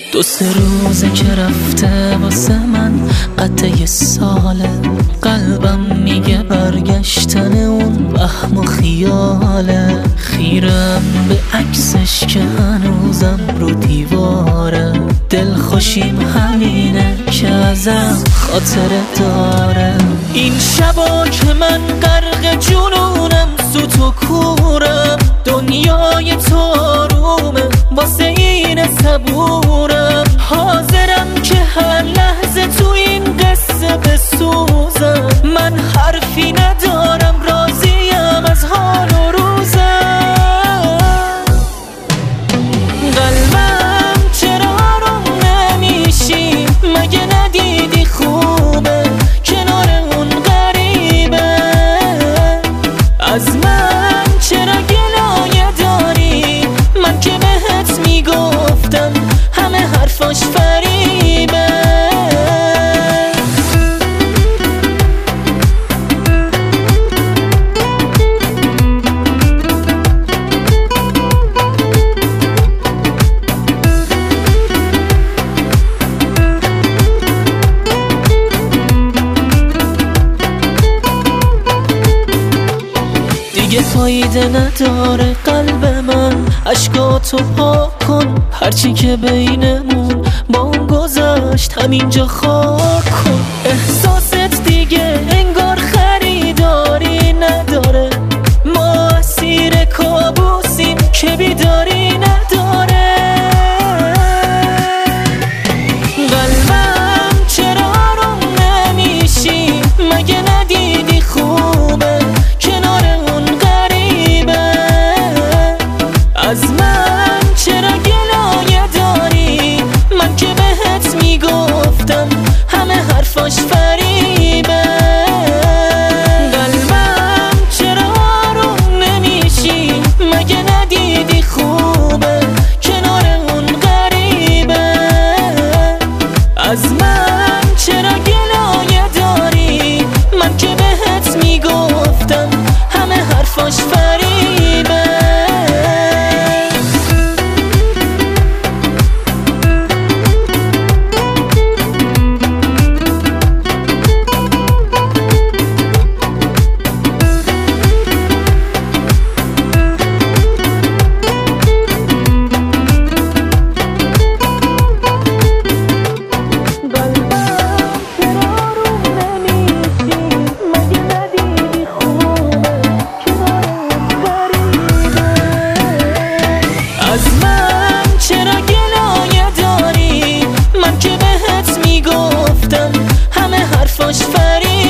دو سه روزه که رفته واسه من قطعه ساله، قلبم میگه برگشتن اون وهم و خیاله. خیرم به عکسش که هنوزم رو دیواره، دل خوشیم همینه که ازم خاطره داره. این شبا که من غرق جنونم سوت و کورم، دنیای تو آرومه واسه این صبورم. حاضرم که هر لحظه تو این قصه بسوزم، من حرفی ندارم راضیم از حال و روزم. قلبم چرا آروم نمیشی؟ مگه ندیدی خوبه کنار اون غریبه؟ از من چرا گلایه داری؟ من که بهت میگفتم همه حرفاش فریبه. دیگه فایده نداره قلب من، عشقاتو پاک کن. هرچی که بینمون با اون گذشت همینجا خاک کن. احساست دیگه انگار خریداری نداره، ما اسیر کابوسیم که بیداری نداره. قلبم چرا آروم نمیشی؟ مگه ندیدی خوبه کنار اون غریبه؟ از من چرا گلایه داری؟ من که بهت میگفتم همه حرفاش فریبه. قلبم چرا آروم نمیشی؟ مگه ندیدی خوبه کنار اون غریبه؟ از من چرا گلایه داری؟ من که بهت میگفتم همه حرفاش فریبه. از من چرا گلایه داری؟ من که بهت میگفتم همه حرفاش فریبه.